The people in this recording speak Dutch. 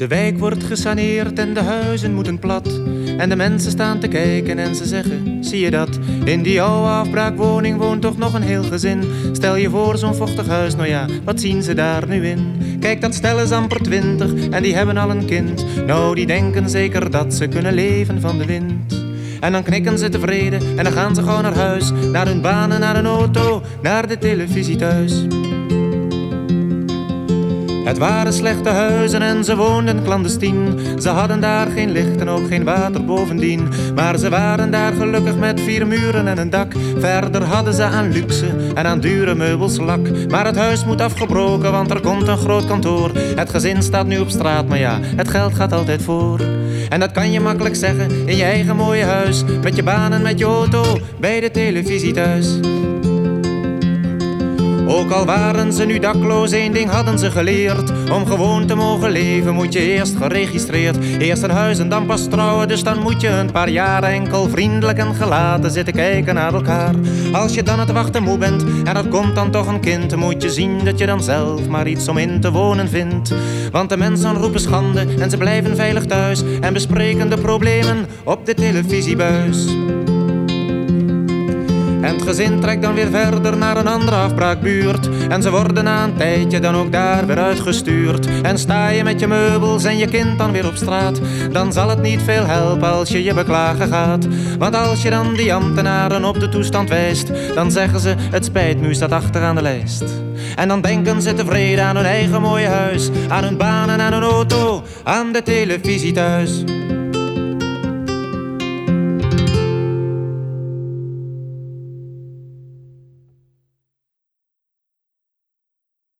De wijk wordt gesaneerd en de huizen moeten plat. En de mensen staan te kijken en ze zeggen, zie je dat? In die oude afbraakwoning woont toch nog een heel gezin. Stel je voor zo'n vochtig huis, nou ja, wat zien ze daar nu in? Kijk, dat stel is amper 20 en die hebben al een kind. Nou, die denken zeker dat ze kunnen leven van de wind. En dan knikken ze tevreden en dan gaan ze gauw naar huis. Naar hun banen, naar een auto, naar de televisie thuis. Het waren slechte huizen en ze woonden clandestien. Ze hadden daar geen licht en ook geen water bovendien. Maar ze waren daar gelukkig met 4 muren en een dak. Verder hadden ze aan luxe en aan dure meubels lak. Maar het huis moet afgebroken, want er komt een groot kantoor. Het gezin staat nu op straat, maar ja, het geld gaat altijd voor. En dat kan je makkelijk zeggen in je eigen mooie huis. Met je baan en met je auto, bij de televisie thuis. Ook al waren ze nu dakloos, één ding hadden ze geleerd. Om gewoon te mogen leven moet je eerst geregistreerd. Eerst een huis en dan pas trouwen, dus dan moet je een paar jaar enkel vriendelijk en gelaten zitten kijken naar elkaar. Als je dan het wachten moe bent en er komt dan toch een kind, moet je zien dat je dan zelf maar iets om in te wonen vindt. Want de mensen roepen schande en ze blijven veilig thuis en bespreken de problemen op de televisiebuis. En het gezin trekt dan weer verder naar een andere afbraakbuurt. En ze worden na een tijdje dan ook daar weer uitgestuurd. En sta je met je meubels en je kind dan weer op straat, dan zal het niet veel helpen als je je beklagen gaat. Want als je dan die ambtenaren op de toestand wijst, dan zeggen ze, het spijt me, u staat achteraan de lijst. En dan denken ze tevreden aan hun eigen mooie huis, aan hun baan en aan hun auto, aan de televisie thuis.